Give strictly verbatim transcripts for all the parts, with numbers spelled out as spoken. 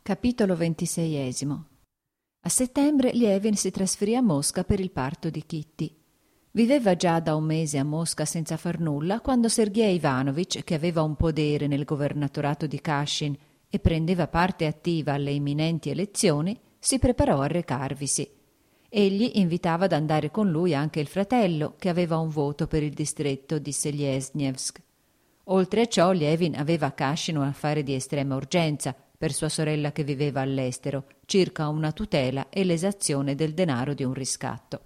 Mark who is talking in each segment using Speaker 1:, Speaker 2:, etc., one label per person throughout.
Speaker 1: Capitolo ventiseiesimo. A settembre Lievin si trasferì a Mosca per il parto di Kitty. Viveva già da un mese a Mosca senza far nulla quando Sergej Ivanovich, che aveva un podere nel governatorato di Kashin e prendeva parte attiva alle imminenti elezioni, si preparò a recarvisi. Egli invitava ad andare con lui anche il fratello, che aveva un voto per il distretto di Selezhnevsk. Oltre a ciò, Lievin aveva a Kashin un affare di estrema urgenza per sua sorella che viveva all'estero, circa una tutela e l'esazione del denaro di un riscatto.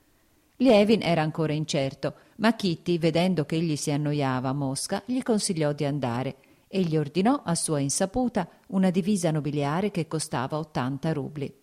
Speaker 1: Lievin era ancora incerto, ma Kitty, vedendo che egli si annoiava a Mosca, gli consigliò di andare e gli ordinò a sua insaputa una divisa nobiliare che costava ottanta rubli.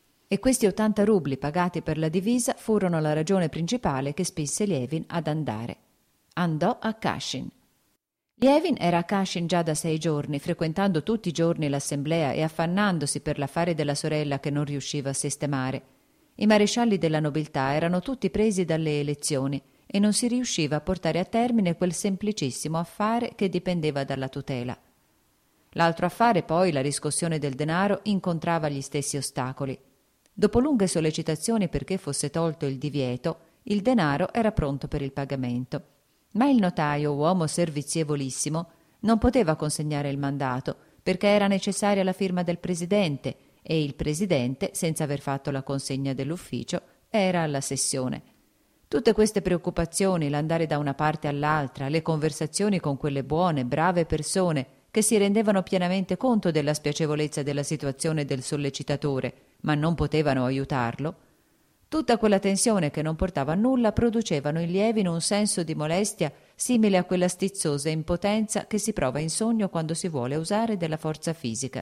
Speaker 1: E questi ottanta rubli pagati per la divisa furono la ragione principale che spinse Lievin ad andare. Andò a Kashin. Lievin era a Kashin già da sei giorni, frequentando tutti i giorni l'assemblea e affannandosi per l'affare della sorella che non riusciva a sistemare. I marescialli della nobiltà erano tutti presi dalle elezioni e non si riusciva a portare a termine quel semplicissimo affare che dipendeva dalla tutela. L'altro affare, poi, la riscossione del denaro, incontrava gli stessi ostacoli. Dopo lunghe sollecitazioni perché fosse tolto il divieto, il denaro era pronto per il pagamento. Ma il notaio, uomo servizievolissimo, non poteva consegnare il mandato perché era necessaria la firma del presidente e il presidente, senza aver fatto la consegna dell'ufficio, era alla sessione. Tutte queste preoccupazioni, l'andare da una parte all'altra, le conversazioni con quelle buone, brave persone che si rendevano pienamente conto della spiacevolezza della situazione del sollecitatore, ma non potevano aiutarlo, tutta quella tensione che non portava a nulla producevano in Lievin un senso di molestia simile a quella stizzosa impotenza che si prova in sogno quando si vuole usare della forza fisica.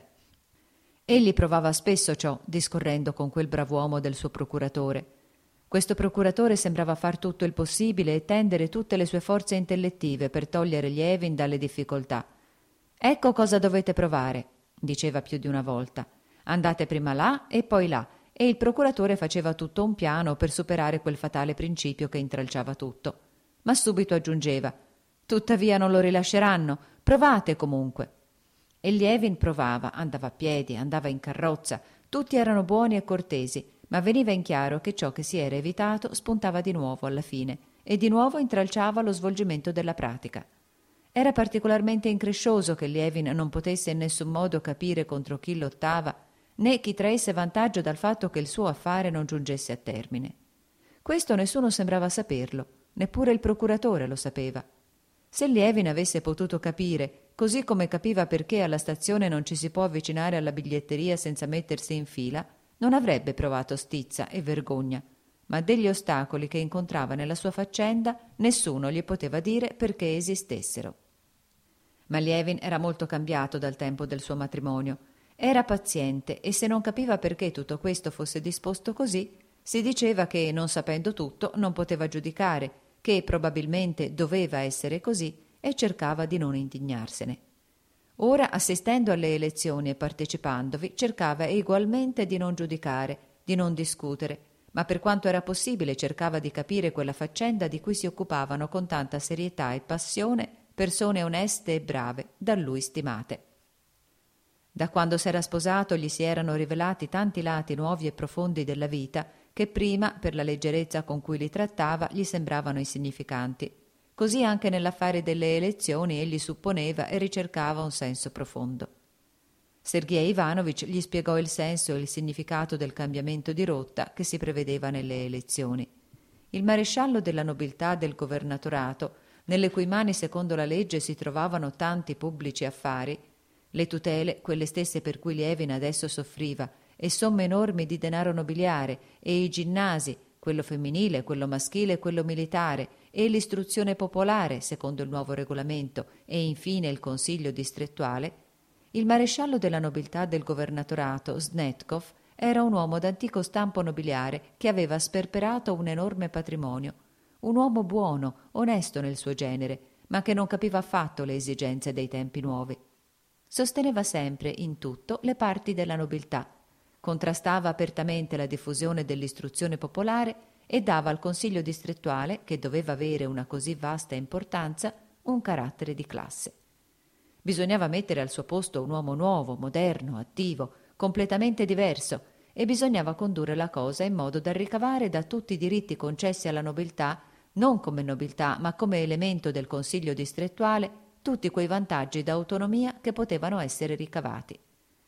Speaker 1: Egli provava spesso ciò, discorrendo con quel brav'uomo del suo procuratore. Questo procuratore sembrava far tutto il possibile e tendere tutte le sue forze intellettive per togliere Lievin dalle difficoltà. «Ecco cosa dovete provare», diceva più di una volta. «Andate prima là e poi là», e il procuratore faceva tutto un piano per superare quel fatale principio che intralciava tutto. Ma subito aggiungeva: «Tuttavia non lo rilasceranno, provate comunque». E Lievin provava, andava a piedi, andava in carrozza, tutti erano buoni e cortesi, ma veniva in chiaro che ciò che si era evitato spuntava di nuovo alla fine e di nuovo intralciava lo svolgimento della pratica. Era particolarmente increscioso che Lievin non potesse in nessun modo capire contro chi lottava, né chi traesse vantaggio dal fatto che il suo affare non giungesse a termine. Questo nessuno sembrava saperlo, neppure il procuratore lo sapeva. Se Lievin avesse potuto capire, così come capiva perché alla stazione non ci si può avvicinare alla biglietteria senza mettersi in fila, non avrebbe provato stizza e vergogna, ma degli ostacoli che incontrava nella sua faccenda nessuno gli poteva dire perché esistessero. Ma Lievin era molto cambiato dal tempo del suo matrimonio. Era paziente e se non capiva perché tutto questo fosse disposto così, si diceva che, non sapendo tutto, non poteva giudicare, che probabilmente doveva essere così e cercava di non indignarsene. Ora, assistendo alle elezioni e partecipandovi, cercava egualmente di non giudicare, di non discutere, ma per quanto era possibile cercava di capire quella faccenda di cui si occupavano con tanta serietà e passione persone oneste e brave, da lui stimate. Da quando s'era sposato gli si erano rivelati tanti lati nuovi e profondi della vita che prima, per la leggerezza con cui li trattava, gli sembravano insignificanti. Così anche nell'affare delle elezioni egli supponeva e ricercava un senso profondo. Sergej Ivanovich gli spiegò il senso e il significato del cambiamento di rotta che si prevedeva nelle elezioni. Il maresciallo della nobiltà del governatorato, nelle cui mani secondo la legge si trovavano tanti pubblici affari, le tutele, quelle stesse per cui Lievin adesso soffriva, e somme enormi di denaro nobiliare, e i ginnasi, quello femminile, quello maschile e quello militare, e l'istruzione popolare, secondo il nuovo regolamento, e infine il consiglio distrettuale, il maresciallo della nobiltà del governatorato, Snetkov, era un uomo d'antico stampo nobiliare che aveva sperperato un enorme patrimonio, un uomo buono, onesto nel suo genere, ma che non capiva affatto le esigenze dei tempi nuovi. Sosteneva sempre, in tutto, le parti della nobiltà, contrastava apertamente la diffusione dell'istruzione popolare e dava al consiglio distrettuale, che doveva avere una così vasta importanza, un carattere di classe. Bisognava mettere al suo posto un uomo nuovo, moderno, attivo, completamente diverso, e bisognava condurre la cosa in modo da ricavare da tutti i diritti concessi alla nobiltà, non come nobiltà ma come elemento del consiglio distrettuale, tutti quei vantaggi d'autonomia che potevano essere ricavati.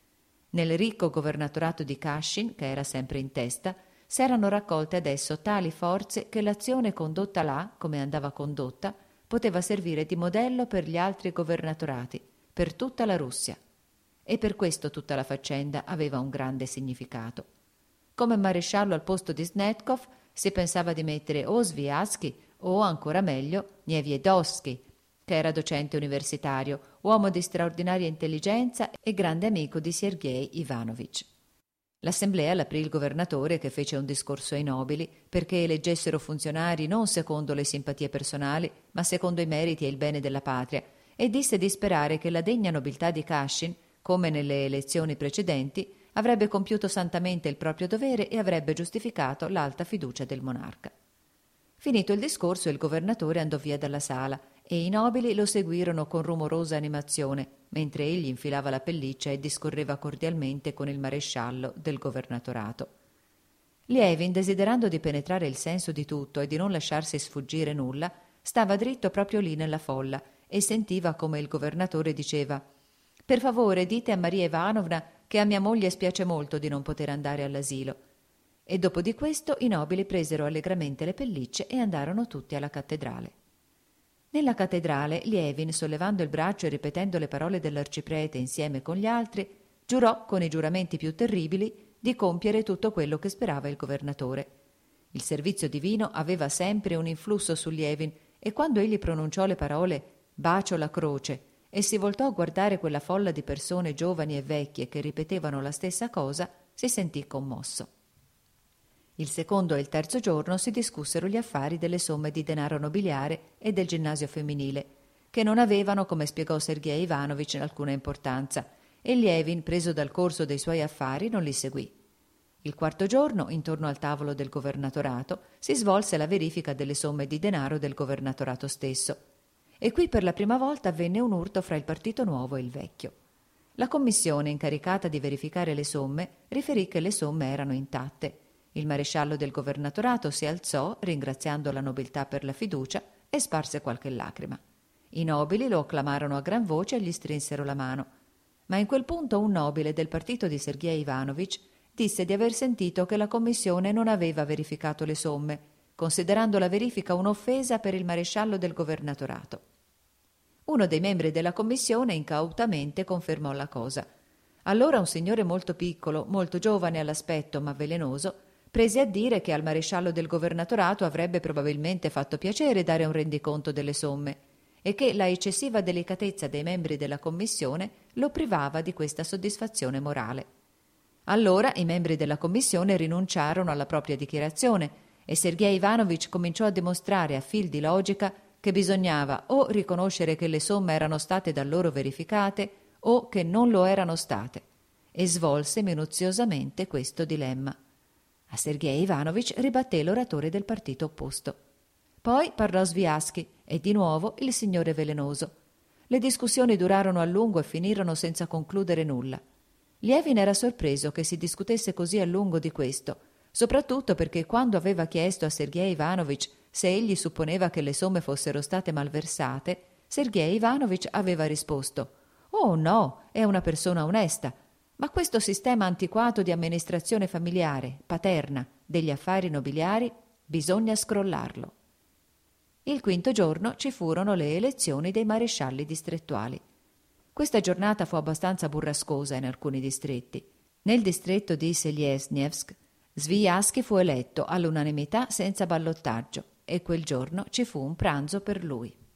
Speaker 1: Nel ricco governatorato di Kashin, che era sempre in testa, s'erano raccolte adesso tali forze che l'azione condotta là, come andava condotta, poteva servire di modello per gli altri governatorati, per tutta la Russia. E per questo tutta la faccenda aveva un grande significato. Come maresciallo al posto di Snetkov si pensava di mettere o Sviazky o, ancora meglio, Nieviedovsky, che era docente universitario, uomo di straordinaria intelligenza e grande amico di Sergei Ivanovich. L'assemblea l'aprì il governatore, che fece un discorso ai nobili perché eleggessero funzionari non secondo le simpatie personali, ma secondo i meriti e il bene della patria, e disse di sperare che la degna nobiltà di Kashin, come nelle elezioni precedenti, avrebbe compiuto santamente il proprio dovere e avrebbe giustificato l'alta fiducia del monarca. Finito il discorso, il governatore andò via dalla sala e i nobili lo seguirono con rumorosa animazione, mentre egli infilava la pelliccia e discorreva cordialmente con il maresciallo del governatorato. Lievin, desiderando di penetrare il senso di tutto e di non lasciarsi sfuggire nulla, stava dritto proprio lì nella folla e sentiva come il governatore diceva: «Per favore dite a Maria Ivanovna che a mia moglie spiace molto di non poter andare all'asilo». E dopo di questo i nobili presero allegramente le pellicce e andarono tutti alla cattedrale. Nella cattedrale Lievin, sollevando il braccio e ripetendo le parole dell'arciprete insieme con gli altri, giurò con i giuramenti più terribili di compiere tutto quello che sperava il governatore. Il servizio divino aveva sempre un influsso su Lievin e quando egli pronunciò le parole «bacio la croce» e si voltò a guardare quella folla di persone giovani e vecchie che ripetevano la stessa cosa, si sentì commosso. Il secondo e il terzo giorno si discussero gli affari delle somme di denaro nobiliare e del ginnasio femminile, che non avevano, come spiegò Sergei Ivanovich, alcuna importanza, e Lievin, preso dal corso dei suoi affari, non li seguì. Il quarto giorno, intorno al tavolo del governatorato, si svolse la verifica delle somme di denaro del governatorato stesso. E qui per la prima volta avvenne un urto fra il partito nuovo e il vecchio. La commissione incaricata di verificare le somme riferì che le somme erano intatte. Il maresciallo del governatorato si alzò, ringraziando la nobiltà per la fiducia, e sparse qualche lacrima. I nobili lo acclamarono a gran voce e gli strinsero la mano. Ma in quel punto un nobile del partito di Sergei Ivanovich disse di aver sentito che la commissione non aveva verificato le somme, considerando la verifica un'offesa per il maresciallo del governatorato. Uno dei membri della commissione incautamente confermò la cosa. Allora un signore molto piccolo, molto giovane all'aspetto ma velenoso, prese a dire che al maresciallo del governatorato avrebbe probabilmente fatto piacere dare un rendiconto delle somme e che la eccessiva delicatezza dei membri della commissione lo privava di questa soddisfazione morale. Allora i membri della commissione rinunciarono alla propria dichiarazione e Sergei Ivanovich cominciò a dimostrare a fil di logica che bisognava o riconoscere che le somme erano state da loro verificate o che non lo erano state, e svolse minuziosamente questo dilemma. A Sergei Ivanovich ribatté l'oratore del partito opposto. Poi parlò Sviazky e di nuovo il signore velenoso. Le discussioni durarono a lungo e finirono senza concludere nulla. Lievin era sorpreso che si discutesse così a lungo di questo, soprattutto perché quando aveva chiesto a Sergei Ivanovich se egli supponeva che le somme fossero state malversate, Sergei Ivanovich aveva risposto: «Oh no, è una persona onesta, ma questo sistema antiquato di amministrazione familiare, paterna, degli affari nobiliari, bisogna scrollarlo». Il quinto giorno ci furono le elezioni dei marescialli distrettuali. Questa giornata fu abbastanza burrascosa in alcuni distretti. Nel distretto di Selyesnevsk, Sviazky fu eletto all'unanimità senza ballottaggio e quel giorno ci fu un pranzo per lui.